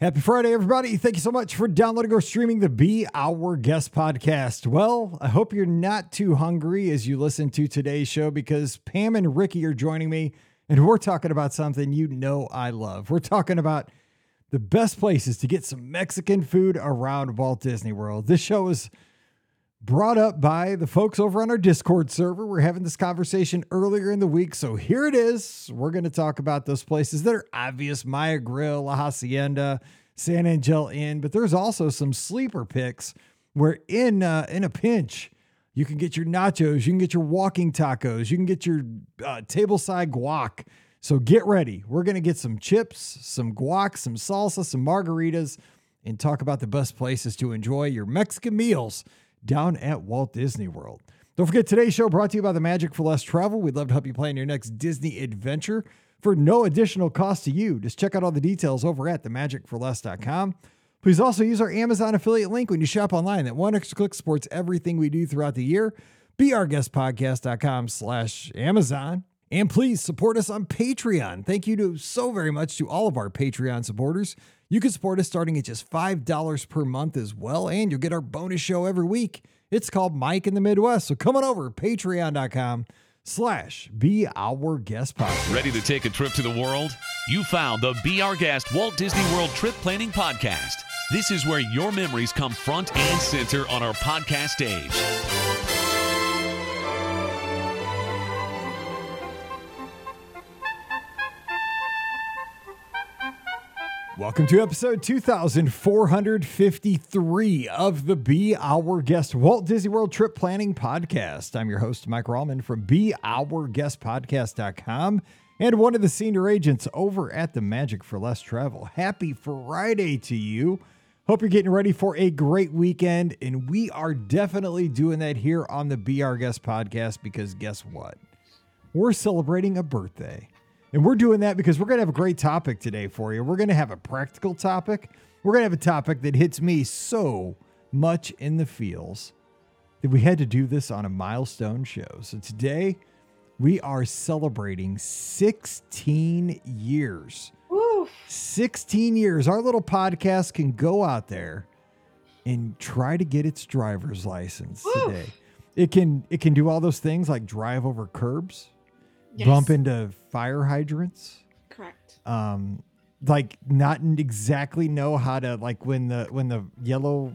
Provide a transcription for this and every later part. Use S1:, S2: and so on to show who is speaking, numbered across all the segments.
S1: Happy Friday, everybody. Thank you so much for downloading or streaming the Be Our Guest podcast. Well, I hope you're not too hungry as you listen to today's show because Pam and Ricky are joining me, and we're talking about something you know I love. We're talking about the best places to get some Mexican food around Walt Disney World. This show is brought up by the folks over on our Discord server. We're having this conversation earlier in the week, so here it is. We're going to talk about those places that are obvious: Maya Grill, La Hacienda, San Angel Inn, but there's also some sleeper picks where in a pinch, you can get your nachos, you can get your walking tacos, you can get your tableside guac. So get ready. We're going to get some chips, some guac, some salsa, some margaritas, and talk about the best places to enjoy your Mexican meals down at Walt Disney World. Don't forget, today's show brought to you by the Magic for Less Travel. We'd love to help you plan your next Disney adventure for no additional cost to you. Just check out all the details over at themagicforless.com. Please also use our Amazon affiliate link when you shop online. That one extra click supports everything we do throughout the year. beourguestpodcast.com/Amazon. And please support us on Patreon. Thank you so very much to all of our Patreon supporters. You can support us starting at just $5 per month as well, and you'll get our bonus show every week. It's called Mike in the Midwest. So come on over, patreon.com/Be Our Guest Podcast.
S2: Ready to take a trip to the world? You found the Be Our Guest Walt Disney World Trip Planning Podcast. This is where your memories come front and center on our podcast stage.
S1: Welcome to episode 2453 of the Be Our Guest Walt Disney World Trip Planning Podcast. I'm your host, Mike Rallman from BeOurGuestPodcast.com and one of the senior agents over at the Magic for Less Travel. Happy Friday to you. Hope you're getting ready for a great weekend, and we are definitely doing that here on the Be Our Guest Podcast because guess what? We're celebrating a birthday. And we're doing that because we're going to have a great topic today for you. We're going to have a practical topic. We're going to have a topic that hits me so much in the feels that we had to do this on a milestone show. So today we are celebrating 16 years.
S3: Woo.
S1: 16 years. Our little podcast can go out there and try to get its driver's license today. It can do all those things like drive over curbs.
S3: Yes.
S1: Bump into fire hydrants.
S3: Correct.
S1: Like not exactly know how to, like when the yellow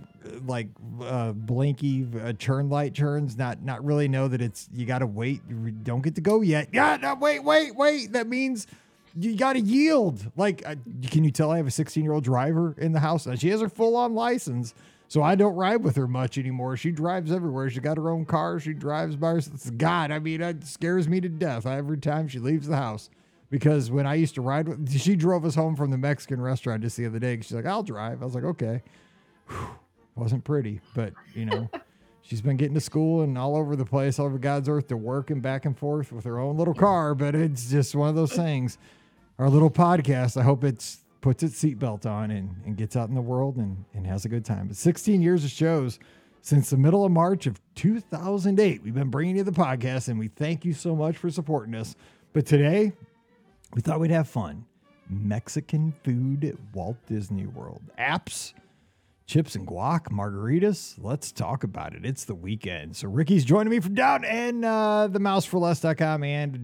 S1: blinky turn light turns, not really know that it's, you got to wait. You don't get to go yet. Yeah, no, wait. That means you got to yield. Like, can you tell I have a 16-year-old driver in the house? She has her full-on license. So I don't ride with her much anymore. She drives everywhere. She got her own car. She drives by herself. God, I mean, it scares me to death every time she leaves the house. Because when I used to ride with, she drove us home from the Mexican restaurant just the other day. She's like, I'll drive. I was like, okay. Whew. Wasn't pretty, but you know, she's been getting to school and all over the place, all over God's earth to work and back and forth with her own little car. But it's just one of those things. Our little podcast, I hope it's puts its seatbelt on and gets out in the world and has a good time. But 16 years of shows since the middle of March of 2008. We've been bringing you the podcast, and we thank you so much for supporting us. But today, we thought we'd have fun. Mexican food at Walt Disney World. Apps, chips and guac, margaritas. Let's talk about it. It's the weekend. So Ricky's joining me from down in themouseforless.com and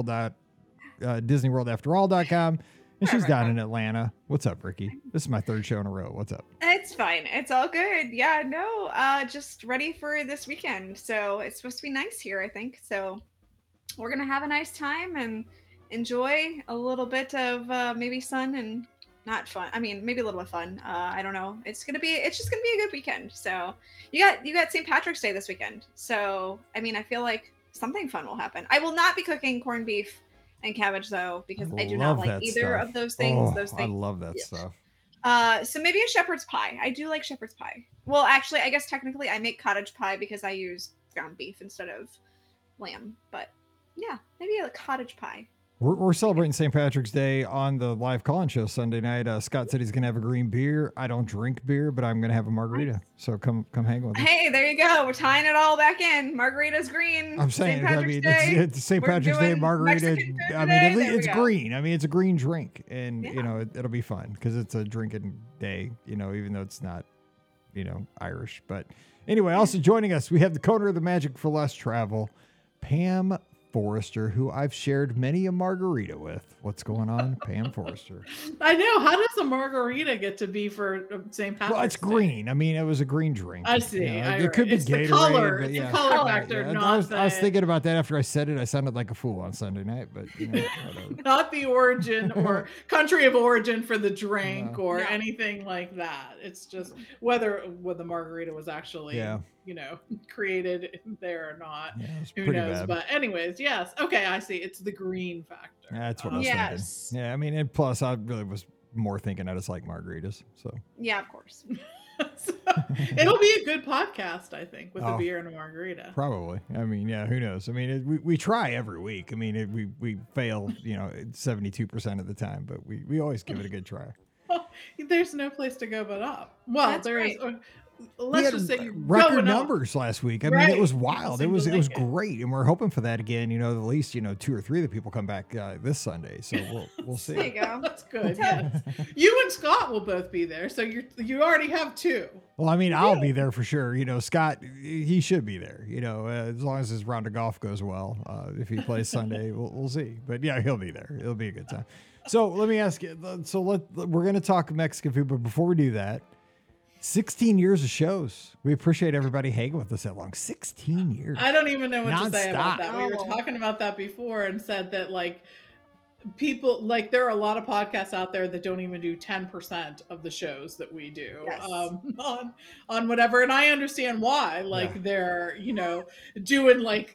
S1: DisneyWorldAfterAll.com. And she's down in Atlanta. What's up, Ricky? This is my third show in a row. What's up?
S3: It's fine. It's all good. Yeah, no, just ready for this weekend. So it's supposed to be nice here, I think. So we're going to have a nice time and enjoy a little bit of maybe sun and not fun. I mean, maybe a little bit of fun. I don't know. It's just going to be a good weekend. So you got St. Patrick's Day this weekend. So, I mean, I feel like something fun will happen. I will not be cooking corned beef and cabbage though, because I do not like either of those things.
S1: I love that stuff.
S3: So maybe a shepherd's pie. I do like shepherd's pie. Well, actually, I guess technically I make cottage pie because I use ground beef instead of lamb. But yeah, maybe a cottage pie.
S1: We're celebrating St. Patrick's Day on the live call-in show Sunday night. Scott said he's going to have a green beer. I don't drink beer, but I'm going to have a margarita. So come hang with us.
S3: Hey, there you go. We're tying it all back in. Margarita's green.
S1: I'm saying,
S3: St. Patrick's Day.
S1: it's St. Patrick's Day margarita. I mean, at least it's
S3: go.
S1: green. I mean, it's a green drink, and you know it'll be fun because it's a drinking day. You know, even though it's not, you know, Irish. But anyway, also joining us, we have the Coder of the Magic for Less Travel, Pam Forrester, who I've shared many a margarita with. What's going on, Pam Forrester?
S4: I know. How does a margarita get to be for St. Patrick's
S1: Well, it's green. I mean, it was a green drink.
S4: I see.
S1: You know, it could be
S4: it's
S1: Gatorade.
S4: the color.
S1: But
S4: It's
S1: yeah.
S4: the color factor,
S1: Yeah,
S4: not
S1: I was thinking about that after I said it. I sounded like a fool on Sunday night, but you know, whatever.
S4: not the origin or country of origin for the drink
S1: No.
S4: or anything like that. It's just whether the margarita was actually, you know, created there or not.
S1: Yeah, it's
S4: Who
S1: pretty
S4: knows?
S1: bad.
S4: But anyways, yes. Okay, I see. It's the green factor.
S1: That's what I was
S3: Yes.
S1: thinking. Yeah, I mean, and plus, I really was more thinking I just like margaritas. So
S3: Yeah, of course.
S4: So, it'll be a good podcast, I think, with a
S1: Oh.
S4: beer and a margarita.
S1: probably. I mean, yeah, who knows? I mean, we try every week. I mean, we fail, you know, 72% of the time, but we always give it a good try.
S4: There's no place to go but up. Well,
S3: That's
S4: there is.
S3: right.
S1: We
S4: Let's
S1: had
S4: just say you're
S1: record
S4: going up.
S1: numbers last week. I mean, it was wild. It was great, and we're hoping for that again. You know, at least 2 or 3 of the people come back this Sunday, so we'll see.
S3: There you go.
S4: That's good. Yes. You and Scott will both be there, so you already have 2.
S1: Well, I mean, I'll be there for sure. You know, Scott, he should be there. You know, as long as his round of golf goes well. If he plays Sunday, we'll see. But yeah, he'll be there. It'll be a good time. So let me ask you. So we're going to talk Mexican food, but before we do that, 16 years of shows. We appreciate everybody hanging with us that long. 16 years.
S4: I don't even know what to say about
S1: Non-stop.
S4: that. We were talking about that before and said that like people like there are a lot of podcasts out there that don't even do 10% of the shows that we do
S3: Yes.
S4: on whatever, and I understand why. Like they're doing like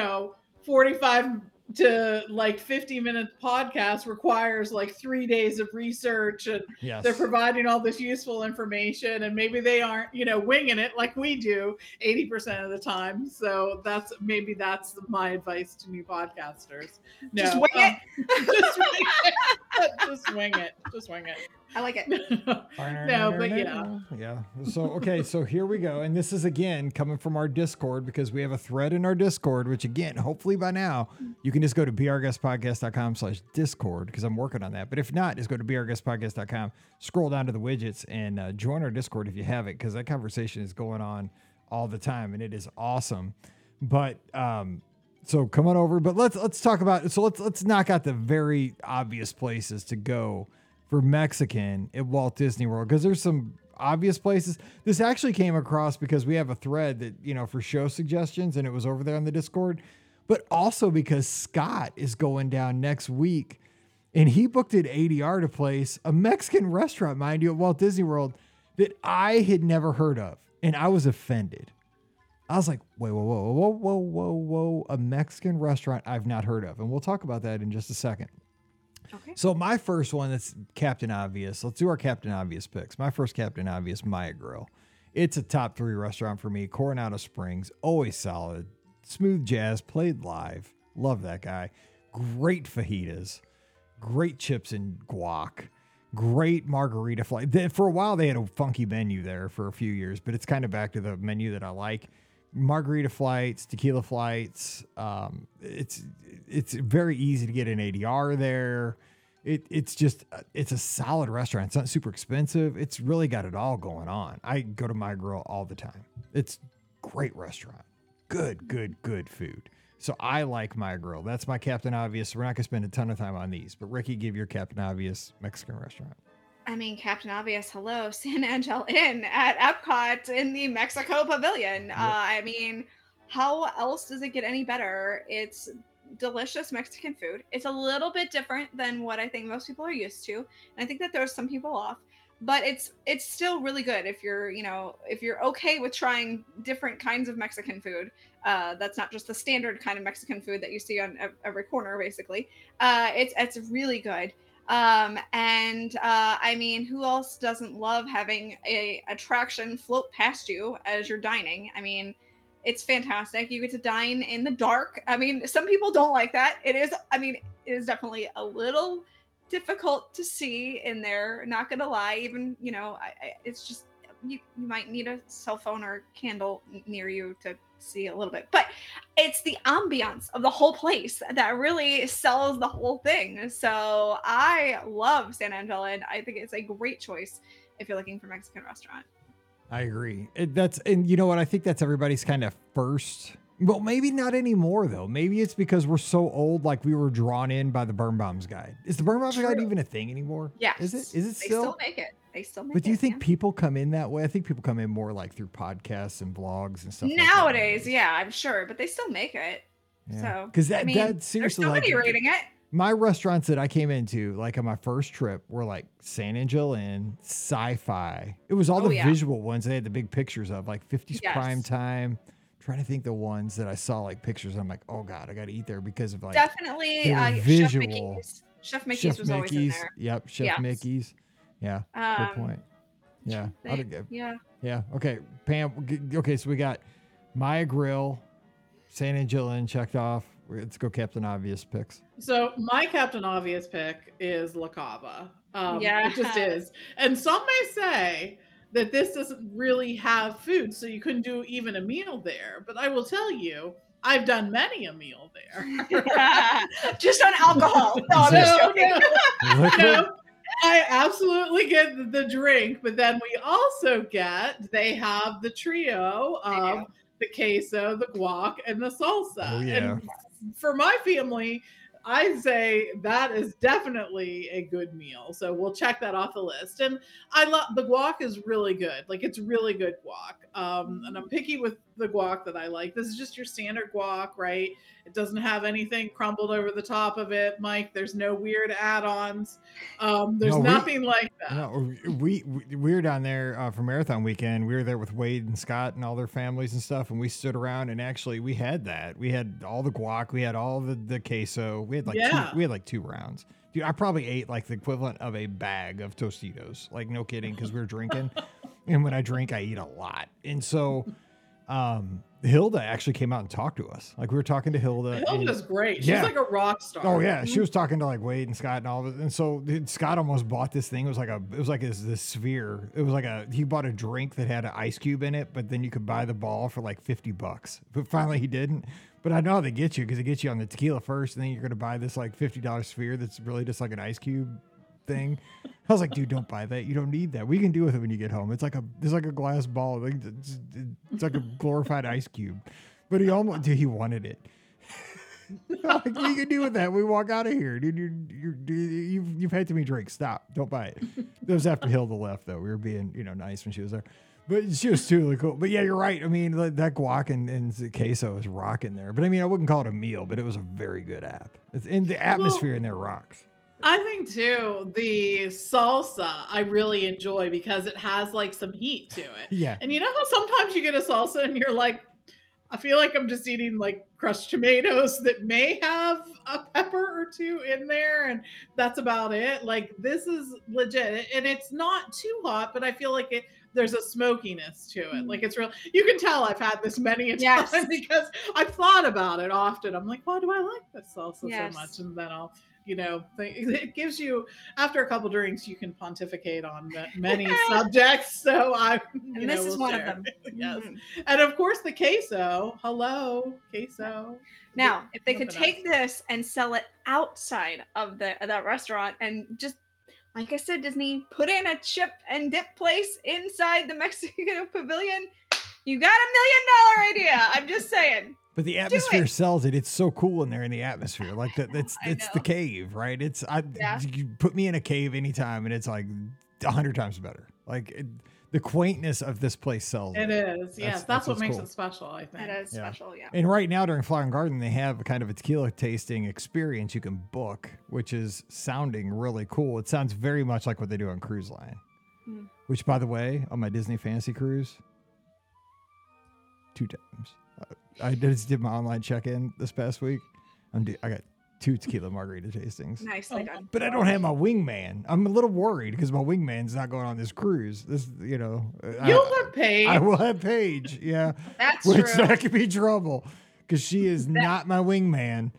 S4: 45 to like 50-minute podcast requires like 3 days of research, and
S1: Yes.
S4: they're providing all this useful information, and maybe they aren't winging it like we do 80% of the time. So that's my advice to new podcasters. No,
S3: Just wing it.
S4: just wing it. Just wing it. Just wing it.
S3: I like it.
S4: No, but yeah.
S1: Yeah. So, okay. So here we go. And this is again coming from our Discord, because we have a thread in our Discord, which again, hopefully by now you can just go to beourguestpodcast.com/Discord, because I'm working on that. But if not, just go to beourguestpodcast.com, scroll down to the widgets, and join our Discord if you have it, because that conversation is going on all the time and it is awesome. But, so come on over, but let's talk about, so let's knock out the very obvious places to go for Mexican at Walt Disney World, because there's some obvious places. This actually came across because we have a thread that, for show suggestions, and it was over there on the Discord, but also because Scott is going down next week and he booked at ADR to place a Mexican restaurant, mind you, at Walt Disney World that I had never heard of. And I was offended. I was like, wait, whoa, a Mexican restaurant I've not heard of. And we'll talk about that in just a second.
S3: Okay.
S1: So my first one, that's Captain Obvious. Let's do our Captain Obvious picks. My first Captain Obvious, Maya Grill. It's a top 3 restaurant for me. Coronado Springs, always solid. Smooth jazz, played live. Love that guy. Great fajitas. Great chips and guac. Great margarita flight. For a while, they had a funky menu there for a few years, but it's kind of back to the menu that I like. Margarita flights, tequila flights. It's very easy to get an ADR there. It's a solid restaurant. It's not super expensive. It's really got it all going on. I go to My Grill all the time. It's great restaurant. Good food. So I like My Grill. That's my Captain Obvious. We're not gonna spend a ton of time on these, but Ricky, give your Captain Obvious Mexican restaurant.
S3: I mean, Captain Obvious, hello, San Angel Inn at Epcot in the Mexico Pavilion.
S1: Yep.
S3: I mean, how else does it get any better? It's delicious Mexican food. It's a little bit different than what I think most people are used to, and I think that there's some people off. But it's still really good if you're okay with trying different kinds of Mexican food. That's not just the standard kind of Mexican food that you see on every corner, basically. It's really good. I mean, who else doesn't love having a attraction float past you as you're dining? I mean, It's fantastic. You get to dine in the dark. I mean, some people don't like that. It is definitely a little difficult to see in there. Not gonna lie. Even, it's just, you might need a cell phone or candle near you to see a little bit, but it's the ambiance of the whole place that really sells the whole thing. So I love San Angela, and I think it's a great choice if you're looking for a Mexican restaurant.
S1: I agree. And you know what? I think that's everybody's kind of first. Well, maybe not anymore though. Maybe it's because we're so old, like we were drawn in by the Birnbaum's Guide. Is the Birnbaum's Guide even a thing anymore?
S3: Yes.
S1: Is it
S3: They still make it. They still make it.
S1: But do you think people come in that way? I think people come in more like through podcasts and blogs and stuff.
S3: Nowadays, yeah, I'm sure, but they still make it.
S1: Yeah.
S3: So
S1: because that seriously,
S3: there's nobody rating it.
S1: My restaurants that I came into, like on my first trip, were like San Angel Inn, Sci-Fi. It was all the visual ones. They had the big pictures of, like 50s Prime Time. Trying to think the ones that I saw like pictures. I'm like, oh God, I got to eat there because of like
S3: definitely
S1: visual.
S3: Chef Mickey's was always in there.
S1: Yep, Chef Mickey's. Yeah, good point. Yeah, yeah. Okay, Pam. Okay, so we got Maya Grill, San Angel Inn checked off. Let's go Captain Obvious picks.
S4: So my Captain Obvious pick is La Cava. It just is. And some may say that this doesn't really have food, so you couldn't do even a meal there. But I will tell you, I've done many a meal there.
S3: Just on alcohol. No, I'm just joking.
S4: No, I absolutely get the drink, but then we also they have the trio of the queso, the guac, and the salsa.
S1: Oh, yeah.
S4: And for my family, I'd say that is definitely a good meal. So we'll check that off the list. And I love the guac is really good. Like it's really good guac. And I'm picky with the guac that I like. This is just your standard guac, right? It doesn't have anything crumbled over the top of it, Mike. There's no weird add-ons. There's nothing like that.
S1: No, we were down there for Marathon Weekend. We were there with Wade and Scott and all their families and stuff, and we stood around and actually we had that. We had all the guac, we had all the queso. We had like two rounds. Dude, I probably ate like the equivalent of a bag of Tostitos. Like no kidding, because we were drinking. And when I drink, I eat a lot. And so Hilda actually came out and talked to us. Like we were talking to Hilda.
S4: Hilda's great. She's like a rock star.
S1: Oh yeah. She was talking to like Wade and Scott and all of it. And so Scott almost bought this thing. It was like this sphere. It was like he bought a drink that had an ice cube in it, but then you could buy the ball for like $50. But finally he didn't. But I know how they get you, because they get you on the tequila first, and then you're going to buy this like $50 sphere that's really just like an ice cube thing. I was like, dude, don't buy that. You don't need that. We can do with it when you get home. It's like a glass ball. It's like a glorified ice cube. But he wanted it. Like, what you can do with that? We walk out of here, dude. You've had too many drinks. Stop. Don't buy it. That was after Hilda left, though. We were being nice when she was there. But she was totally cool. But yeah, you're right. I mean, that guac and the queso is rocking there. But I mean, I wouldn't call it a meal, but it was a very good app. And the atmosphere in there rocks.
S4: I think too, the salsa I really enjoy because it has like some heat to it.
S1: Yeah.
S4: And you know how sometimes you get a salsa and you're like, I feel like I'm just eating like crushed tomatoes that may have a pepper or two in there, and that's about it. Like this is legit, and it's not too hot, but I feel like there's a smokiness to it. Like it's real. You can tell I've had this many a time because I've thought about it often. I'm like, why do I like this salsa so much? And then I'll, it gives you, after a couple drinks, you can pontificate on many subjects. So
S3: and this is one of them.
S4: Yes. Mm-hmm. And of course the queso. Hello, queso.
S3: Now, if they could take this and sell it outside of that restaurant and just, like I said, Disney, put in a chip and dip place inside the Mexican pavilion, you got $1 million idea. I'm just saying.
S1: But the atmosphere sells it. It's so cool in there in the atmosphere. Like it's the cave, right? You put me in a cave anytime and it's like 100 times better. Like the quaintness of this place sells
S4: it. It is. Yes. That's what makes it special, I think.
S3: It is special, yeah.
S1: And right now during Flower and Garden, they have kind of a tequila tasting experience you can book, which is sounding really cool. It sounds very much like what they do on Cruise Line, which, by the way, on my Disney Fantasy Cruise, 2 times. I just did my online check-in this past week. I got 2 tequila margarita tastings.
S3: Nicely done.
S1: But I don't have my wingman. I'm a little worried because my wingman's not going on this cruise.
S4: You'll have Paige.
S1: I will have Paige. Yeah.
S3: That's
S1: Which
S3: true.
S1: that could be trouble because she is not my wingman.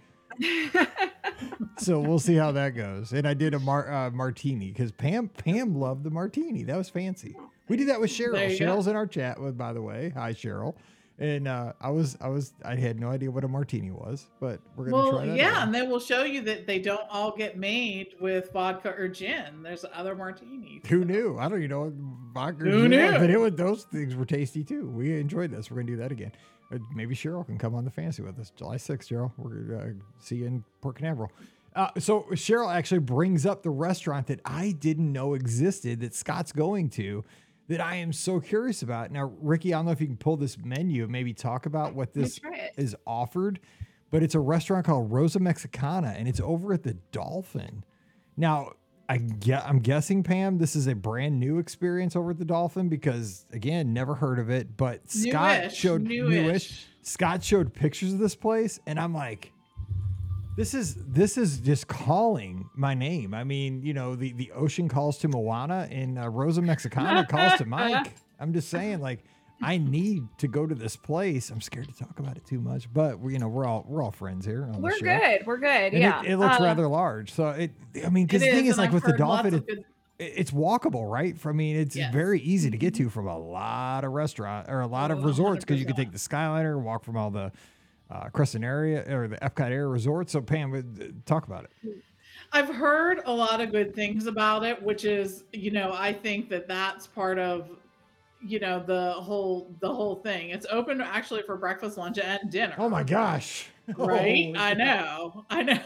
S1: So we'll see how that goes. And I did a martini because Pam loved the martini. That was fancy. We did that with Cheryl.
S4: There you go.
S1: Cheryl's in our chat with, by the way. Hi, Cheryl. And I had no idea what a martini was, but we're gonna try that.
S4: Yeah,
S1: out.
S4: and they will show you that they don't all get made with vodka or gin. There's other martinis.
S1: Who knew? I don't even know vodka.
S4: Who
S1: gin,
S4: knew?
S1: But those things were tasty too. We enjoyed this. We're gonna do that again. Maybe Cheryl can come on the fancy with us. July 6th, Cheryl. We're gonna see you in Port Canaveral. So Cheryl actually brings up the restaurant that I didn't know existed that Scott's going to, that I am so curious about. Now, Ricky, I don't know if you can pull this menu and maybe talk about what this is offered, but it's a restaurant called Rosa Mexicana, and it's over at the Dolphin. Now, I'm guessing, Pam, this is a brand new experience over at the Dolphin because, again, never heard of it. But Scott showed newish. Scott showed pictures of this place, and I'm like, this is just calling my name. I mean, the ocean calls to Moana, and Rosa Mexicana calls to Mike. I'm just saying, like, I need to go to this place. I'm scared to talk about it too much, but we're all friends here. On
S3: We're
S1: the show.
S3: good. We're good.
S1: And
S3: Yeah.
S1: it looks rather large. So because the thing is, like, with the Dolphin, it's walkable, right? It's very easy to get to from a lot of restaurant or a lot of resorts because you can take the Skyliner, walk from all the Crescent area or the Epcot area resorts. So Pam, talk about it.
S4: I've heard a lot of good things about it, which is, I think that's part of, the whole thing. It's open actually for breakfast, lunch, and dinner.
S1: Oh my gosh.
S4: Right? I know.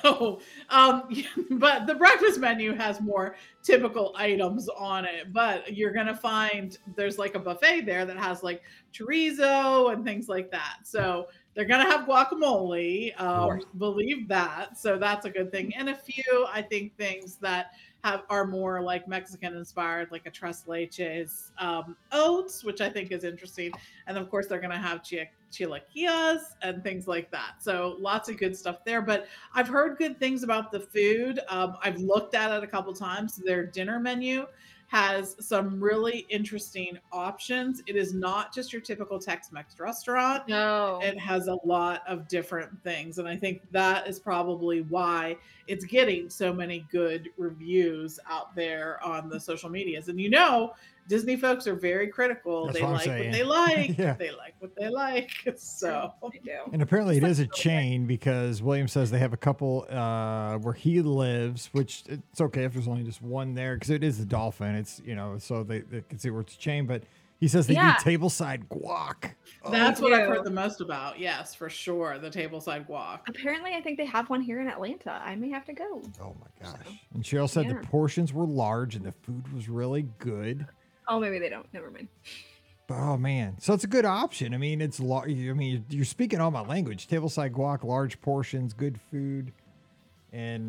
S4: But the breakfast menu has more typical items on it, but you're going to find there's like a buffet there that has like chorizo and things like that. So they're going to have guacamole, believe that. So that's a good thing. And a few, I think, things that are more like Mexican inspired, like a tres leches oats, which I think is interesting. And of course, they're going to have chilaquiles and things like that. So lots of good stuff there. But I've heard good things about the food. I've looked at it a couple times. Their dinner menu has some really interesting options. It is not just your typical Tex-Mex restaurant.
S3: No.
S4: It has a lot of different things. And I think that is probably why it's getting so many good reviews out there on the social medias. And Disney folks are very critical.
S1: That's
S4: they
S1: what
S4: like
S1: I'm saying.
S4: what they like.
S1: Yeah.
S4: They like what they like. So
S3: They do.
S1: And apparently it is a chain because William says they have a couple where he lives, which it's okay if there's only just one there because it is the Dolphin. It's, so they can see where it's a chain, but he says they do tableside guac.
S4: That's what I've heard the most about. Yes, for sure. The tableside guac.
S3: Apparently, I think they have one here in Atlanta. I may have to go.
S1: Oh my gosh. And Cheryl said the portions were large and the food was really good.
S3: Oh, maybe they don't. Never mind.
S1: Oh man, so it's a good option. I mean, it's large. I mean, you're speaking all my language. Tableside guac, large portions, good food, and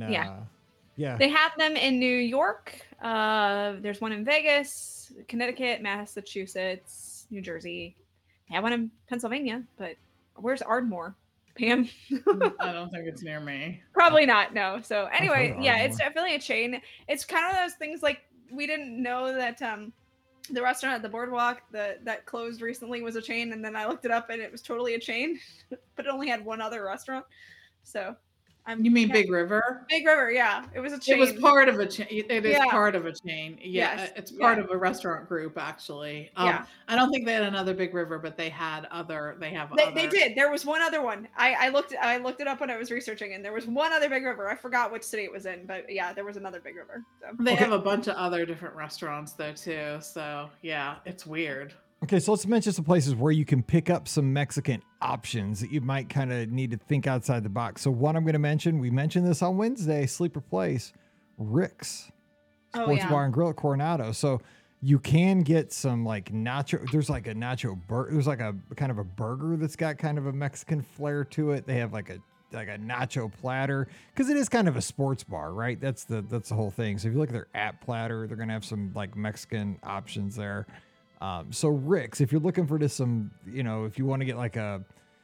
S1: yeah.
S3: They have them in New York. There's one in Vegas, Connecticut, Massachusetts, New Jersey. They have one in Pennsylvania, but where's Ardmore? Pam?
S4: I don't think it's near me.
S3: Probably not. No. So anyway,
S1: Ardmore.
S3: it's definitely a chain. It's kind of those things like we didn't know that the restaurant at the boardwalk that closed recently was a chain, and then I looked it up and it was totally a chain, but it only had one other restaurant. So
S4: You mean Big River?
S3: Big River, yeah. It was a chain.
S4: It was part of a chain. It is part of a chain. Yeah,
S3: Yes.
S4: it's part of a restaurant group, actually. I don't think they had another Big River, but they have other.
S3: They did. There was one other one. I looked it up when I was researching, and there was one other Big River. I forgot which city it was in, but yeah, there was another Big River. So.
S4: They have a bunch of other different restaurants though too. So yeah, it's weird.
S1: Okay, so let's mention some places where you can pick up some Mexican options that you might kind of need to think outside the box. So one I'm going to mention, we mentioned this on Wednesday, Sleeper Place, Rick's Sports Bar and Grill at Coronado. So you can get some like nacho. There's like a nacho burger. There's like a kind of a burger that's got kind of a Mexican flair to it. They have like a nacho platter because it is kind of a sports bar, right? That's the whole thing. So if you look at their app platter, they're going to have some like Mexican options there. So Rick's, if you're looking for just some, if you want to get like a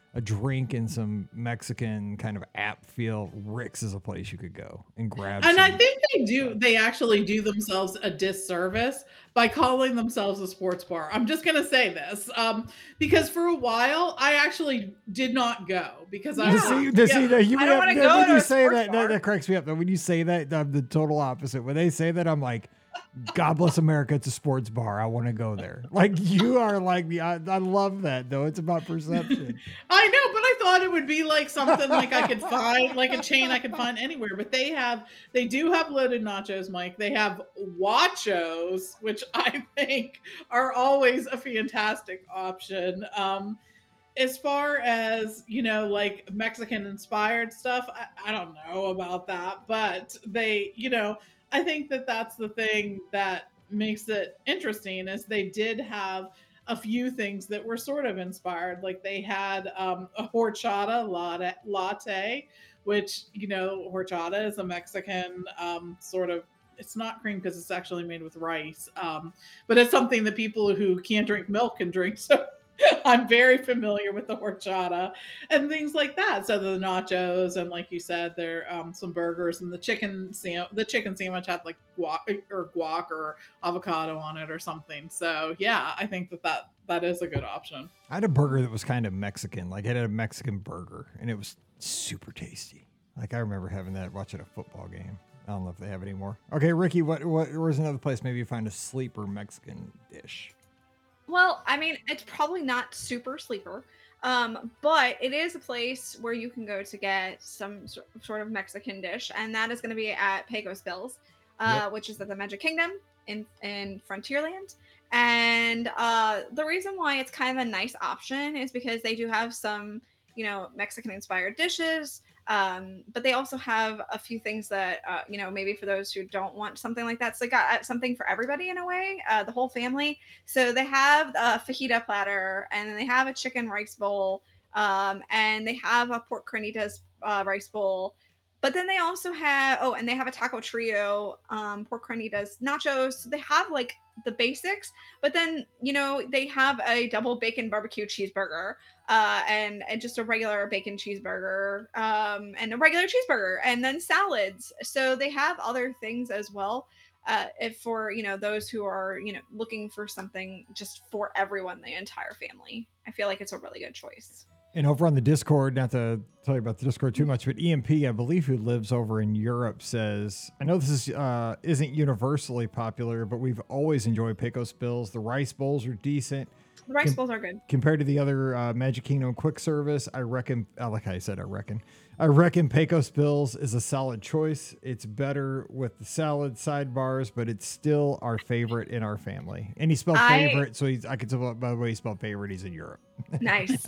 S1: a drink and some Mexican kind of app feel, Rick's is a place you could go and grab.
S4: And I
S1: some.
S4: think they actually do themselves a disservice by calling themselves a sports bar. I'm just going to say this, because for a while I actually did not go because I
S1: To
S4: was
S1: see,
S4: like,
S1: to
S4: yeah,
S1: see that you
S3: I don't wanna go
S1: when
S3: to
S1: you
S3: a
S1: say
S3: sports
S1: that,
S3: bar.
S1: that cracks me up. Though when you say that, I'm the total opposite. When they say that, I'm like, God bless America. It's a sports bar. I want to go there. Like you are like me. I love that though. It's about perception.
S4: I know, but I thought it would be like something like I could find, like a chain I could find anywhere. But they do have loaded nachos, Mike. They have Wachos, which I think are always a fantastic option. As far as, like Mexican inspired stuff, I don't know about that, but I think that that's the thing that makes it interesting is they did have a few things that were sort of inspired. Like they had a horchata latte, which, horchata is a Mexican sort of, it's not cream because it's actually made with rice, but it's something that people who can't drink milk can drink. So I'm very familiar with the horchata and things like that. So the nachos and, like you said, there some burgers, and the chicken sandwich had like guac or avocado on it or something. So yeah, I think that is a good option.
S1: I had a burger that was kind of Mexican. Like it had a Mexican burger, and it was super tasty. Like I remember having that watching a football game. I don't know if they have it anymore. Okay, Ricky, where's another place maybe you find a sleeper Mexican dish?
S3: Well, I mean, it's probably not super sleeper, but it is a place where you can go to get some sort of Mexican dish, and that is going to be at Pecos Bills, which is at the Magic Kingdom in Frontierland. And the reason why it's kind of a nice option is because they do have some, Mexican-inspired dishes. But they also have a few things that, maybe for those who don't want something like that. So they got something for everybody in a way, the whole family. So they have a fajita platter, and then they have a chicken rice bowl, and they have a pork carnitas rice bowl. But then they also have, and they have a taco trio, pork carnitas, nachos. So they have like the basics, but then, they have a double bacon barbecue cheeseburger, and just a regular bacon cheeseburger, and a regular cheeseburger, and then salads. So they have other things as well. If for, those who are, looking for something just for everyone, the entire family, I feel like it's a really good choice.
S1: And over on the Discord, not to tell you about the Discord too much, but EMP, I believe, who lives over in Europe, says, I know this isn't universally popular, but we've always enjoyed Pecos Bills. The rice bowls are decent.
S3: The rice bowls are good.
S1: Compared to the other Magic Kingdom quick service, I reckon, like I said, I reckon Pecos Bills is a solid choice. It's better with the salad sidebars, but it's still our favorite in our family. And he spelled favorite, so I could tell by the way he spelled favorite, he's in Europe.
S3: Nice.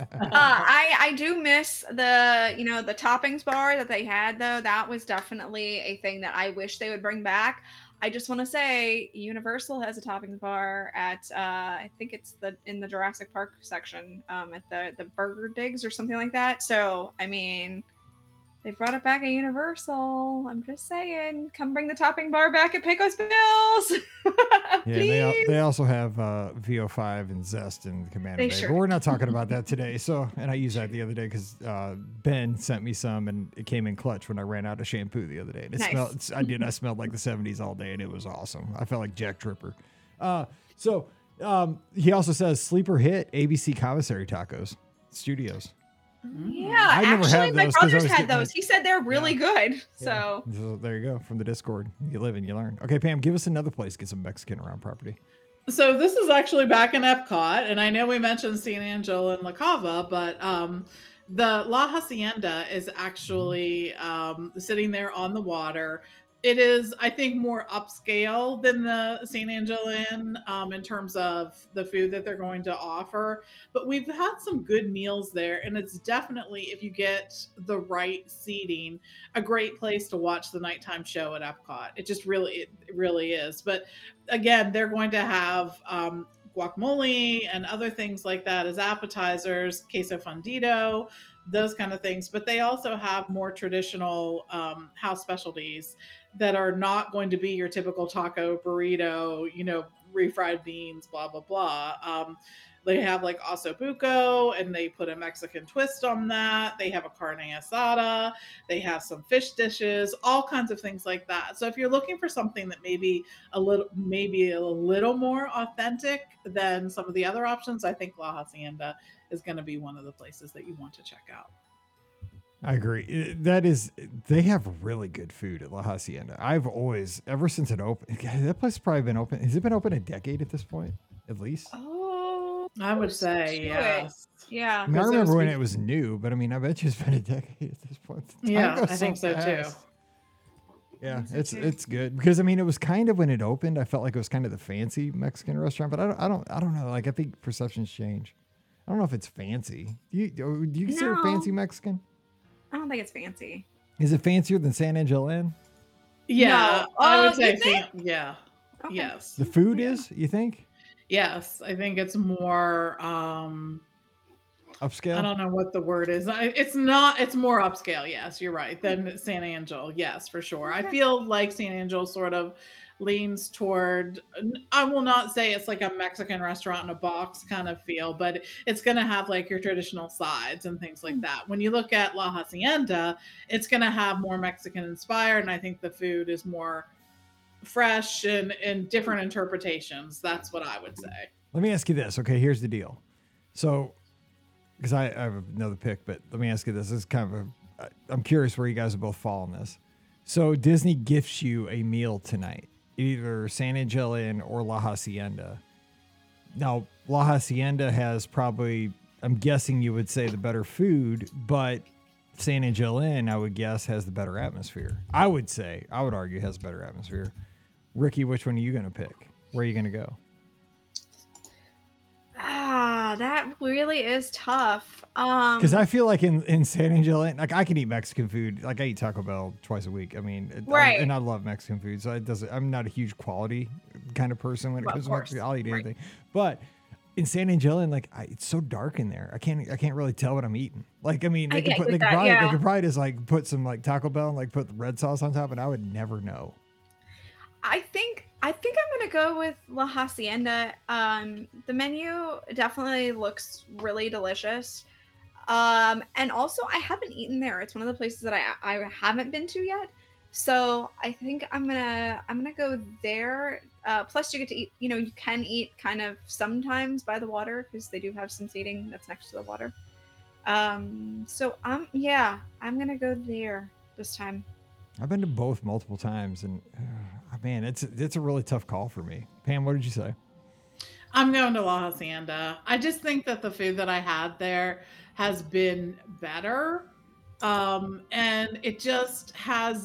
S3: I do miss the toppings bar that they had, though. That was definitely a thing that I wish they would bring back. I just want to say Universal has a toppings bar at I think it's in the Jurassic Park section, at the Burger Digs or something like that. So I mean, they brought it back at Universal. I'm just saying, come bring the topping bar back at Pecos Bills.
S1: Yeah, they also have VO5 and Zest and Commander Bay,
S3: Sure.
S1: but we're not talking about that today. So, and I used that the other day because Ben sent me some, and it came in clutch when I ran out of shampoo the other day. And I smelled like the 70s all day, and it was awesome. I felt like Jack Tripper. He also says sleeper hit ABC commissary tacos studios.
S3: Yeah,
S1: I never
S3: actually,
S1: had
S3: my
S1: those 'cause I
S3: brothers
S1: was
S3: had
S1: getting
S3: those. He said they're really good.
S1: Yeah.
S3: So
S1: So there you go, from the Discord. You live and you learn. Okay, Pam, give us another place, get some Mexican around property.
S4: So this is actually back in Epcot, and I know we mentioned San Angelo and La Cava, but the La Hacienda is actually sitting there on the water. It is, I think, more upscale than the San Angelo Inn in terms of the food that they're going to offer. But we've had some good meals there, and it's definitely, if you get the right seating, a great place to watch the nighttime show at Epcot. It really is. But again, they're going to have guacamole and other things like that as appetizers, queso fundido, those kind of things. But they also have more traditional house specialties that are not going to be your typical taco burrito, refried beans, blah, blah, blah. They have like osso buco, and they put a Mexican twist on that. They have a carne asada. They have some fish dishes, all kinds of things like that. So if you're looking for something that maybe a little more authentic than some of the other options, I think La Hacienda is going to be one of the places that you want to check out.
S1: I agree. They have really good food at La Hacienda. I've always, ever since it opened, that place has probably been open. Has it been open a decade at this point, at least?
S3: Oh,
S4: I would say, yes.
S3: Yeah.
S1: I mean, I remember when it was new, but I mean, I bet you it's been a decade at this point.
S4: Yeah, I think so too.
S1: Yeah, it's good because I mean, it was kind of when it opened, I felt like it was kind of the fancy Mexican restaurant, but I don't know. Like, I think perceptions change. I don't know if it's fancy. Do you consider it fancy Mexican?
S3: I don't think it's fancy.
S1: Is it fancier than San Angel Inn?
S4: Yeah,
S3: No.
S4: I would say
S3: yeah. Okay.
S4: Yes.
S1: The food is, you think?
S4: Yes, I think it's more
S1: Upscale?
S4: I don't know what the word is. It's more upscale. Yes, you're right. Than San Angel. Yes, for sure.
S3: Okay.
S4: I feel like San Angel sort of leans toward, I will not say it's like a Mexican restaurant in a box kind of feel, but it's going to have like your traditional sides and things like that. When you look at La Hacienda, it's going to have more Mexican inspired, and I think the food is more fresh and different interpretations. That's what I would say.
S1: Let me ask you this. Okay, here's the deal. So, because I have another pick, but let me ask you this. This is kind of I'm curious where you guys will both fall on this. So Disney gifts you a meal tonight, either San Angel Inn or La Hacienda. Now, La Hacienda has probably, I'm guessing you would say, the better food, but San Angel Inn, I would guess, has the better atmosphere. I would argue has a better atmosphere. Ricky, which one are you going to pick? Where are you going to go?
S3: That really is tough.
S1: Because I feel like in San Angel, like, I can eat Mexican food. Like, I eat Taco Bell twice a week. I mean,
S3: right.
S1: And I love Mexican food, so I'm not a huge quality kind of person when it comes to Mexican. I'll eat anything. But in San Angel, like, it's so dark in there. I can't really tell what I'm eating. Like, I mean, they could probably just like put some like Taco Bell and like put the red sauce on top, and I would never know.
S3: I think I'm gonna go with La Hacienda. The menu definitely looks really delicious. And also I haven't eaten there. It's one of the places that I haven't been to yet. So I think I'm gonna go there. Plus you get to eat, you can eat kind of sometimes by the water because they do have some seating that's next to the water. So I'm gonna go there this time.
S1: I've been to both multiple times, and man, it's a really tough call for me. Pam, what did you say?
S4: I'm going to La Hacienda. I just think that the food that I had there has been better, and it just has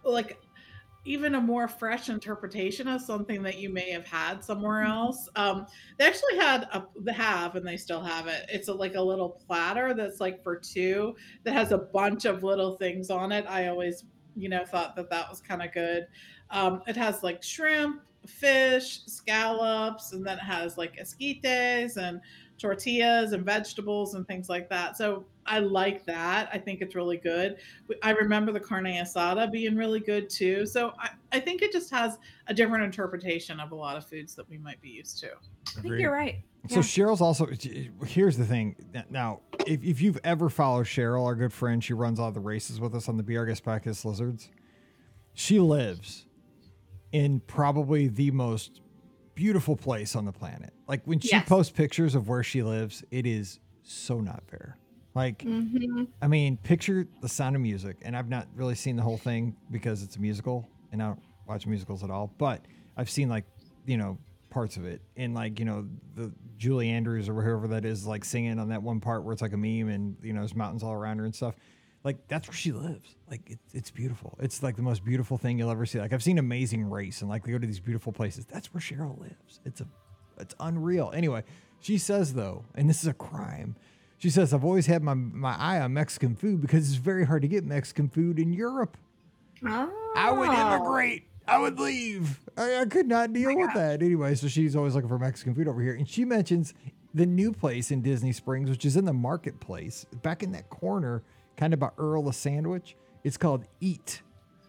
S4: even a more fresh interpretation of something that you may have had somewhere else. They actually and they still have it. It's like a little platter that's like for two that has a bunch of little things on it. I always thought that was kind of good. It has like shrimp, fish, scallops, and then it has like esquites and tortillas and vegetables and things like that. So I like that. I think it's really good. I remember the carne asada being really good too. So I think it just has a different interpretation of a lot of foods that we might be used to.
S3: I think you're right.
S1: So Cheryl's also, here's the thing. Now, if you've ever followed Cheryl, our good friend, she runs all the races with us on the Be Our Guest Podcast Lizards. She lives in probably the most beautiful place on the planet. Like when she posts pictures of where she lives, it is so not fair. Like, I mean, picture The Sound of Music, and I've not really seen the whole thing because it's a musical and I don't watch musicals at all, but I've seen like, parts of it. And like, the Julie Andrews or whoever that is, like singing on that one part where it's like a meme and, there's mountains all around her and stuff. Like that's where she lives. Like it's beautiful. It's like the most beautiful thing you'll ever see. Like I've seen Amazing Race and like they go to these beautiful places. That's where Cheryl lives. It's unreal. Anyway, she says though, and this is a crime. She says, I've always had my eye on Mexican food because it's very hard to get Mexican food in Europe.
S3: Oh.
S1: I would immigrate. I would leave. I could not deal with that. Anyway, so she's always looking for Mexican food over here. And she mentions the new place in Disney Springs, which is in the marketplace, back in that corner, kind of by Earl of Sandwich. It's called Eat.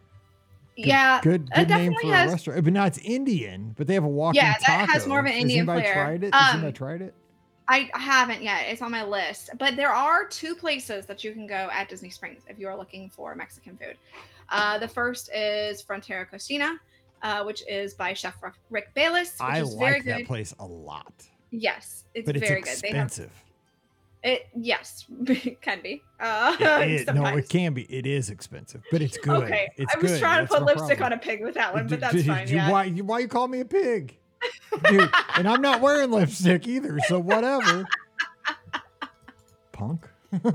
S1: Good name for a restaurant. But now it's Indian, but they have a walking taco.
S3: That has more of an Indian flair.
S1: Has anybody tried it?
S3: I haven't yet. It's on my list. But there are 2 places that you can go at Disney Springs if you are looking for Mexican food. The first is Frontera Cocina, which is by Chef Rick Bayless, which is very good.
S1: I like that place a lot.
S3: Yes, it's
S1: but it's
S3: very
S1: expensive.
S3: Good. Yes, it can be.
S1: No, it can be. It is expensive, but it's good.
S3: Okay,
S1: it's
S3: I was
S1: good.
S3: trying to
S1: That's
S3: put
S1: no
S3: lipstick
S1: problem.
S3: on a pig with that one, but that's fine. Yeah.
S1: Why you call me a pig? Dude, and I'm not wearing lipstick either, so whatever. Punk.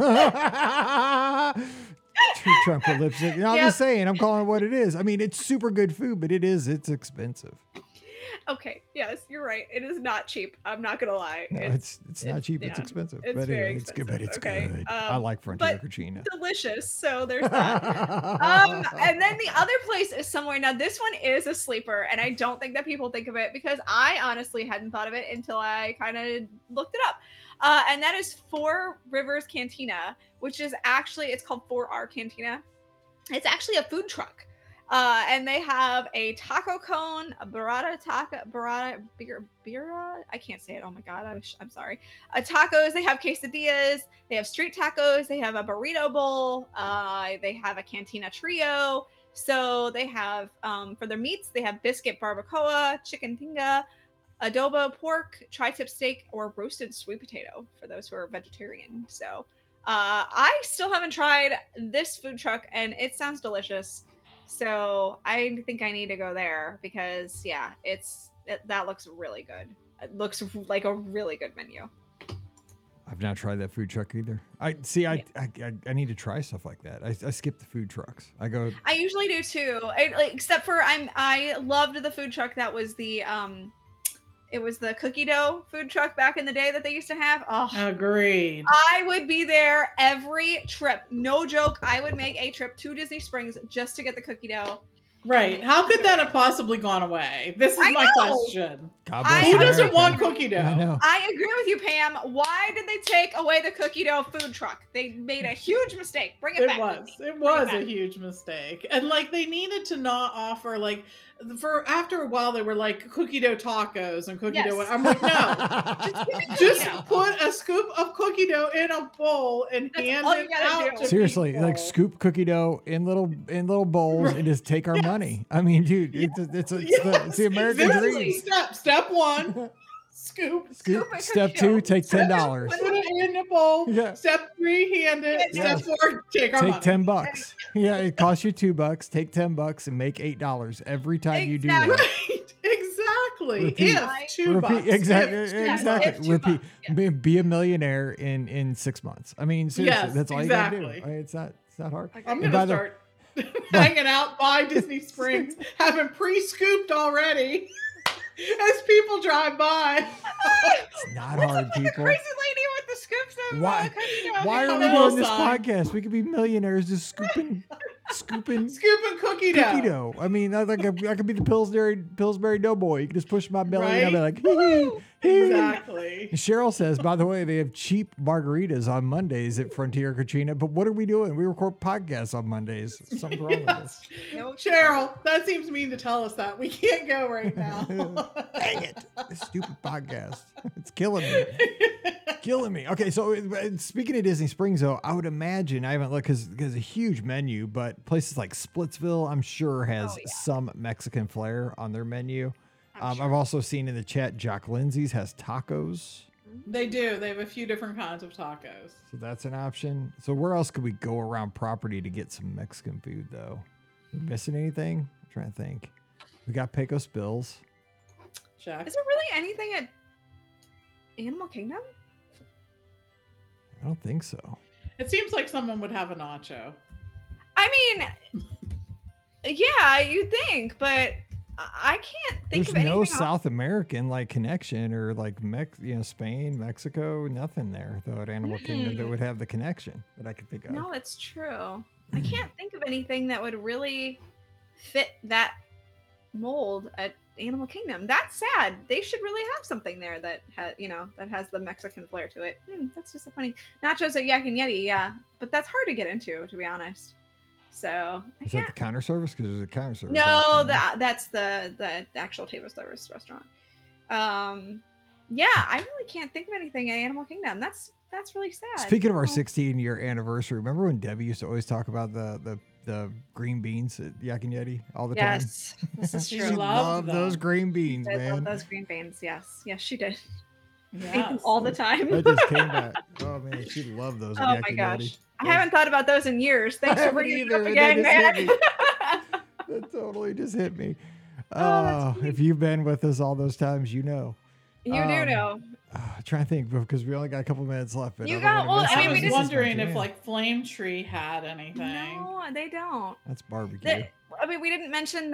S1: Trying to put lipstick. I'm just saying, I'm calling it what it is. I mean, it's super good food, but it's expensive.
S3: Okay, yes, you're right. It is not cheap. I'm not gonna lie.
S1: No, it's not cheap. It's expensive.
S3: It's
S1: but
S3: very
S1: it's
S3: expensive.
S1: good. But it's
S3: okay.
S1: good. I like Frontera Cucina.
S3: Delicious. So there's that. And then the other place is somewhere. Now this one is a sleeper, and I don't think that people think of it because I honestly hadn't thought of it until I kind of looked it up. And that is Four Rivers Cantina, which is actually it's called 4R Cantina. It's actually a food truck. And they have a taco cone, a burrata, I can't say it. Oh my God. I'm sorry. Tacos. They have quesadillas. They have street tacos. They have a burrito bowl. They have a cantina trio. So they have, for their meats, they have biscuit barbacoa, chicken tinga, adobo pork, tri-tip steak, or roasted sweet potato for those who are vegetarian. So, I still haven't tried this food truck and it sounds delicious. So I think I need to go there because that looks really good. It looks like a really good menu.
S1: I've not tried that food truck either. I need to try stuff like that. I skip the food trucks. I
S3: usually do too. Except for I loved the food truck that was it was the cookie dough food truck back in the day that they used to have. Oh,
S4: agreed.
S3: I would be there every trip. No joke. I would make a trip to Disney Springs just to get the cookie dough.
S4: Right. How could that have possibly gone away? This is my question.
S3: Who
S4: doesn't want cookie dough?
S3: I agree with you, Pam. Why did they take away the cookie dough food truck? They made a huge mistake. Bring it back.
S4: It was a huge mistake. And they needed to not offer for after a while they were like cookie dough tacos and cookie dough. I'm like, no, just put a scoop of cookie dough in a bowl and hand it out.
S1: Seriously, people. Scoop cookie dough in little bowls and just take our money. I mean, dude, it's the American dream.
S4: Step one. Scoop.
S1: Step 2, take $10.
S4: Put it in a bowl. Yeah. Step 3, hand it. Step 4, take our money.
S1: Take $10. Yeah, it costs you $2. Take $10 and make $8 every time you do that.
S4: Right. Exactly.
S1: Repeat.
S4: If $2.
S1: Exactly. Repeat. Yeah. Be a millionaire in 6 months. I mean, seriously, that's all you gotta do. It's not hard.
S4: I'm gonna start hanging out by Disney Springs, having pre-scooped already. As people drive by.
S1: It's not hard, people.
S3: The crazy lady with the scoops of
S1: Why are we doing this podcast? We could be millionaires just scooping
S4: cookie dough.
S1: I mean, I could be the Pillsbury Doughboy. You can just push my belly and I'll be like, hee.
S4: Exactly.
S1: Cheryl says, by the way, they have cheap margaritas on Mondays at Frontera Cucina. But what are we doing? We record podcasts on Mondays. Something's wrong with this.
S4: No, Cheryl, that seems mean to tell us that. We can't go right now.
S1: Dang it. This stupid podcast. It's killing me. Okay, so speaking of Disney Springs, though, I would imagine, I haven't looked because a huge menu, but places like Splitsville, I'm sure, has some Mexican flair on their menu. Sure. I've also seen in the chat, Jock Lindsay's has tacos.
S4: They do. They have a few different kinds of tacos.
S1: So that's an option. So where else could we go around property to get some Mexican food, though? Are we missing anything? I'm trying to think. We got Pecos Bills.
S4: Check.
S3: Is there really anything at Animal Kingdom?
S1: I don't think so.
S4: It seems like someone would have a nacho.
S3: I mean, yeah, you'd think, but I can't think of anything.
S1: There's no South American connection or Spain, Mexico, nothing there though at Animal Kingdom that would have the connection that I could think of.
S3: No, it's true. I can't think of anything that would really fit that mold at Animal Kingdom. That's sad. They should really have something there that has the Mexican flair to it. That's just so funny. Nachos at Yak and Yeti, yeah, but that's hard to get into, to be honest. So
S1: is that the counter service? Because there's a counter service.
S3: No, that's the actual table service restaurant. Yeah, I really can't think of anything in Animal Kingdom. That's really sad.
S1: Speaking of our
S3: Oh.
S1: 16-year anniversary, remember when Debbie used to always talk about the green beans at Yak and Yeti all the time?
S3: Yes, this is
S4: She
S1: She
S3: true.
S1: loved
S4: loved
S1: those
S4: them.
S1: green beans,
S3: I love
S1: man.
S3: those green beans. Yes, she did. Ate them
S4: Yes.
S3: all the time.
S1: That just came back. Oh man, she loved those at
S3: Oh
S1: Yak
S3: my
S1: and
S3: gosh,
S1: Yeti.
S3: I haven't thought about those in years. Thanks for
S1: haven't
S3: bringing it up
S1: either, and
S3: again,
S1: that
S3: man.
S1: just That totally just hit me.
S3: Oh, that's
S1: If you've been with us all those times, you know.
S3: You do know.
S1: Trying to think because we only got a couple minutes left. But
S3: You
S1: I don't
S3: got-
S1: wanna
S3: well,
S1: miss
S3: I
S1: it
S3: mean,
S4: I
S3: we
S4: was
S1: because
S3: just-
S1: this is my
S4: wondering if
S1: jam.
S4: like Flame Tree had anything.
S3: No, they don't.
S1: That's barbecue.
S3: I mean, we didn't mention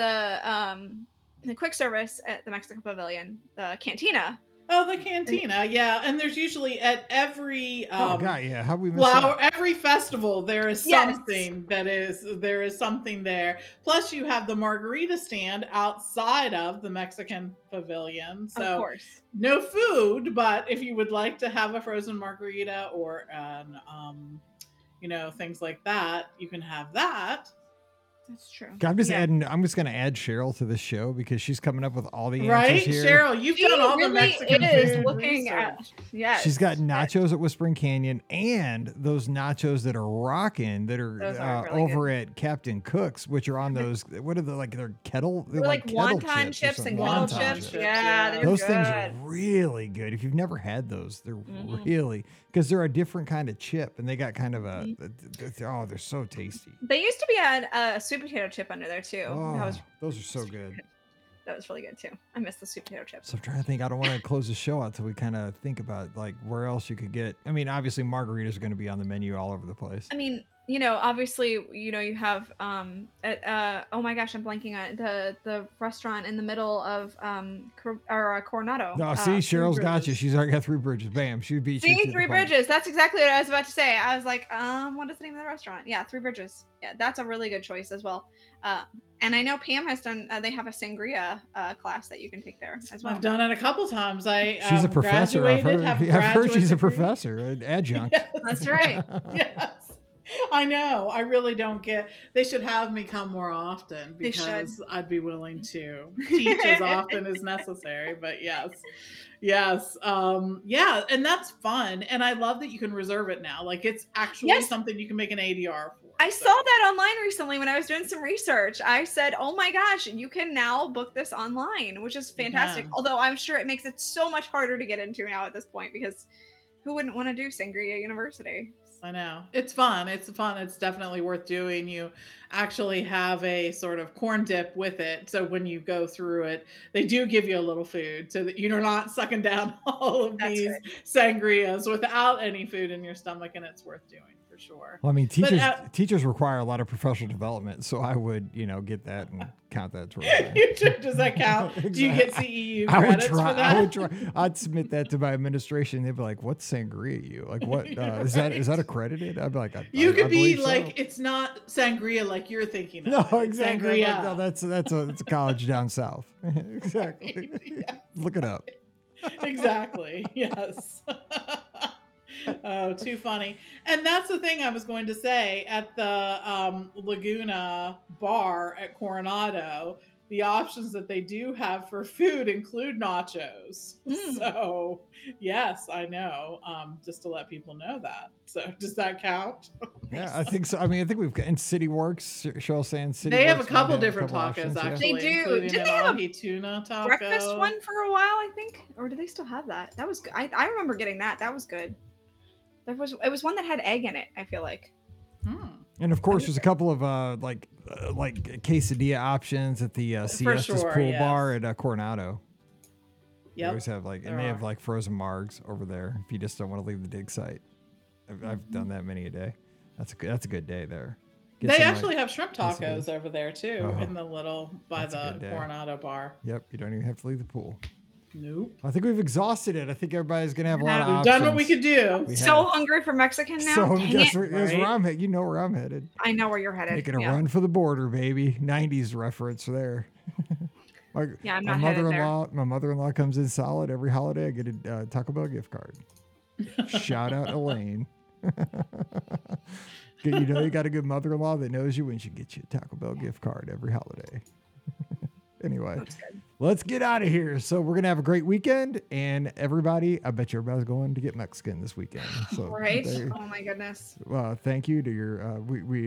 S3: the quick service at the Mexican Pavilion, the cantina.
S4: Oh, the cantina, yeah. And there's usually at every
S1: oh god, yeah. How we miss that?
S4: every festival there is
S3: Yes.
S4: something there is something there. Plus you have the margarita stand outside of the Mexican pavilion.
S3: Of
S4: So
S3: course.
S4: no food, but if you would like to have a frozen margarita or an things like that, you can have that.
S3: That's true.
S1: I'm just
S3: Yeah.
S1: adding. I'm just going to add Cheryl to this show because she's coming up with all the
S4: Right?
S1: answers here.
S4: Cheryl, you've
S3: She
S4: done all the
S3: really
S4: Mexican
S3: is
S4: food
S3: looking at-
S4: research.
S3: Yes.
S1: She's got nachos at Whispering Canyon and those nachos that are rocking that are
S3: Those are really
S1: over at Captain Cook's, which are on those. What are they like? They're kettle. They're
S3: Like
S1: kettle
S3: wonton
S1: or
S3: chips and
S1: something.
S3: kettle
S4: Wonton
S3: chips.
S4: chips,
S3: Yeah, they're
S1: Those
S3: good.
S1: things are really good. If you've never had those, they're
S3: Mhm.
S1: really because they're a different kind of chip and they got kind of a.
S3: Mm-hmm.
S1: Oh, they're so tasty.
S3: They used to be a sweet potato chip under there too.
S1: Oh, those are so good.
S3: That was really good too. I miss the sweet potato chips.
S1: So I'm trying to think. I don't want to close the show out till we kind of think about like where else you could get. I mean, obviously margaritas are going to be on the menu all over the place.
S3: I mean, obviously, you have oh my gosh, I'm blanking on it. The restaurant in the middle of Coronado.
S1: No, see, Cheryl's got you.
S4: Bridges.
S1: She's already got 3 bridges. Bam, she beat you.
S3: See,
S1: to the
S3: Three
S1: punch.
S3: Bridges. That's exactly what I was about to say. I was like, what is the name of the restaurant? Yeah, Three Bridges. Yeah, that's a really good choice as well. And I know Pam has done. They have a sangria class that you can take there as well.
S4: I've done it a couple times.
S1: She's a professor. I've heard,
S4: have
S1: I've heard she's a
S4: graduate degree.
S1: professor, an adjunct.
S4: Yes.
S3: That's right.
S4: Yes. I know. I really don't get. They should have me come more often
S3: They should.
S4: because I'd be willing to teach as often as necessary. But yes, yeah, and that's fun. And I love that you can reserve it now. Like it's actually
S3: Yes.
S4: something you can make an ADR for.
S3: I
S4: So-
S3: saw that online recently when I was doing some research. I said, "Oh my gosh, you can now book this online," which is fantastic.
S4: Yeah.
S3: Although I'm sure it makes it so much harder to get into now at this point because who wouldn't want to do Sangria University?
S4: I know. It's fun. It's fun. It's definitely worth doing. You actually have a sort of corn dip with it. So when you go through it, they do give you a little food so that you're not sucking down all of
S3: That's
S4: these
S3: good.
S4: sangrias without any food in your stomach. And it's worth doing for sure.
S1: Well, I mean,
S4: But,
S1: teachers require a lot of professional development, so I would, get that and count that towards
S4: Does that count? Do you get CEU
S1: I would
S4: credits
S1: try.
S4: for that?
S1: I would try. I'd submit that to my administration. They'd be like, "What's sangria? You like what? Is that accredited?" I'd be like,
S4: You could
S1: I
S4: be
S1: believe
S4: like,
S1: so."
S4: it's not sangria like you're thinking of.
S1: No,
S4: It's
S1: exactly.
S4: Sangria.
S1: No, that's a college down south. Exactly.
S4: Yeah.
S1: Look it up.
S4: Exactly. Yes. Oh, too funny. And that's the thing I was going to say at the Laguna bar at Coronado. The options that they do have for food include nachos.
S3: Mm.
S4: So, yes, I know. Just to let people know that. So, does that count?
S1: Yeah, I think so. I mean, I think we've got in City Works. Cheryl saying City.
S4: They have a
S1: Works might
S4: couple different
S1: couple
S4: tacos
S1: options, yeah.
S4: actually.
S3: They do.
S4: Including
S3: Didn't
S4: an
S3: they have a
S4: ahi tuna taco.
S3: Breakfast one for a while, I think, or do they still have that? That was good. I remember getting that. That was good. It was one that had egg in it. I feel like.
S4: Hmm.
S1: And of course, there's a couple of like quesadilla options at the Siestas
S4: sure,
S1: Pool
S4: yes.
S1: Bar at Coronado. They
S4: Yep.
S1: always have and
S4: there
S1: they have
S4: are.
S1: like frozen margs over there if you just don't want to leave the dig site. I've done that many a day. That's a good day there. Get
S4: They
S1: some,
S4: actually have shrimp
S1: quesadillas.
S4: tacos over there too,
S1: Oh,
S4: in the little by
S1: that's a
S4: the
S1: good day.
S4: Coronado bar.
S1: Yep, you don't even have to leave the pool.
S4: Nope.
S1: I think we've exhausted it. I think everybody's gonna have a lot of
S4: We've
S1: options.
S4: done what we could do.
S1: We
S3: So
S1: have.
S3: hungry for Mexican now.
S1: So
S3: Dang
S1: guess
S3: it.
S1: where,
S4: Right?
S1: I'm headed. You know where I'm headed.
S3: I know where you're headed.
S1: Making a
S3: yeah.
S1: run for the border, baby. 90s reference there.
S3: Yeah, I'm
S1: my
S3: not headed there.
S1: My mother-in-law comes in solid every holiday. I get a Taco Bell gift card. Shout out Elaine. You got a good mother-in-law that knows you when she gets you a Taco Bell gift card every holiday. Anyway,
S3: That's good.
S1: let's get out of here. So we're going to have a great weekend, and everybody, I bet you everybody's going to get Mexican this weekend. So
S3: right? Oh my goodness.
S1: Well, thank you to your,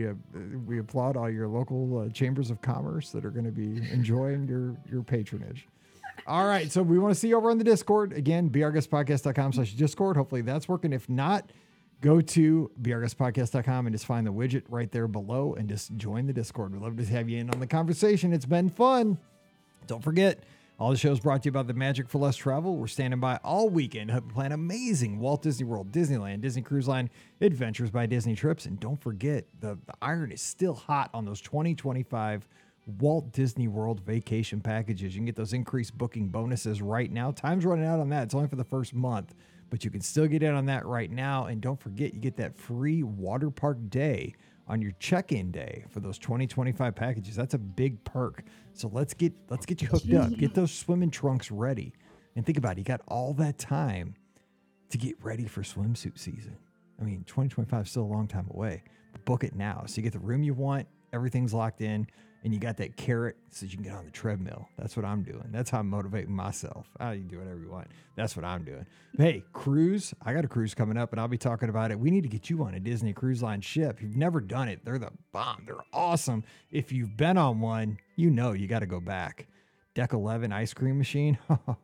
S1: we applaud all your local chambers of commerce that are going to be enjoying your patronage. All right. So we want to see you over on the Discord. Again, beourguestpodcast.com/Discord. Hopefully that's working. If not, go to beourguestpodcast.com and just find the widget right there below and just join the Discord. We'd love to have you in on the conversation. It's been fun. Don't forget, all the shows brought to you by the Magic for Less Travel. We're standing by all weekend, helping plan amazing Walt Disney World, Disneyland, Disney Cruise Line, Adventures by Disney trips. And don't forget, the iron is still hot on those 2025 Walt Disney World vacation packages. You can get those increased booking bonuses right now. Time's running out on that. It's only for the first month, but you can still get in on that right now. And don't forget, you get that free water park day on your check-in day for those 2025 packages. That's a big perk. So let's get you hooked up. Get those swimming trunks ready. And think about it. You got all that time to get ready for swimsuit season. I mean, 2025 is still a long time away. But book it now. So you get the room you want. Everything's locked in. And you got that carrot so you can get on the treadmill. That's what I'm doing. That's how I'm motivating myself. You can do whatever you want. That's what I'm doing. But hey, cruise. I got a cruise coming up, and I'll be talking about it. We need to get you on a Disney Cruise Line ship. If you've never done it, they're the bomb. They're awesome. If you've been on one, you got to go back. Deck 11 ice cream machine.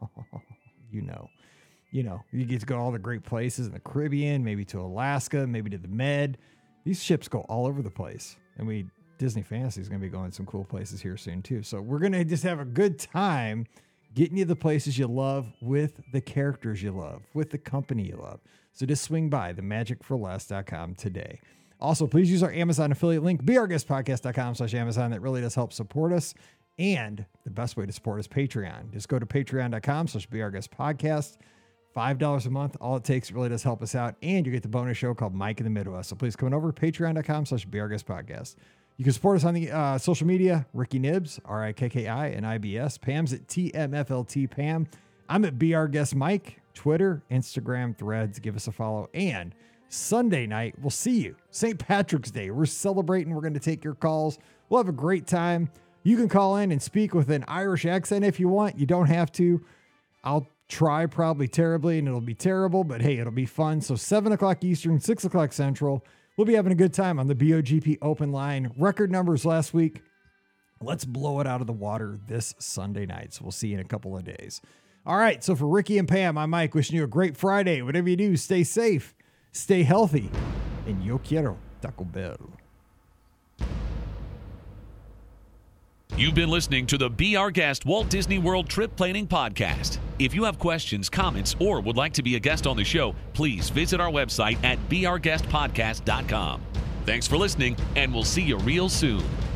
S1: you get to go to all the great places in the Caribbean, maybe to Alaska, maybe to the Med. These ships go all over the place. And Disney Fantasy is going to be going some cool places here soon too. So we're going to just have a good time getting you the places you love with the characters you love, with the company you love. So just swing by themagicforless.com today. Also, please use our Amazon affiliate link, beourguestpodcast.com/Amazon. That really does help support us. And the best way to support is Patreon. Just go to patreon.com/beourguestpodcast. $5 a month. All it takes really does help us out. And you get the bonus show called Mike in the Midwest. So please come on over to patreon.com/beourguestpodcast. You can support us on the social media. Ricky Nibs, RIKKI, and IBS. Pam's at TMFLT Pam. I'm at BRGuest Mike. Twitter, Instagram, Threads. Give us a follow. And Sunday night, we'll see you. St. Patrick's Day. We're celebrating. We're going to take your calls. We'll have a great time. You can call in and speak with an Irish accent if you want. You don't have to. I'll try probably terribly, and it'll be terrible, but hey, it'll be fun. So 7 o'clock Eastern, 6 o'clock Central. We'll be having a good time on the BOGP open line. Record numbers last week. Let's blow it out of the water this Sunday night. So we'll see you in a couple of days. All right. So for Ricky and Pam, I'm Mike, wishing you a great Friday. Whatever you do, stay safe, stay healthy, and yo quiero Taco Bell.
S2: You've been listening to the Be Our Guest Walt Disney World Trip Planning Podcast. If you have questions, comments, or would like to be a guest on the show, please visit our website at beourguestpodcast.com. Thanks for listening, and we'll see you real soon.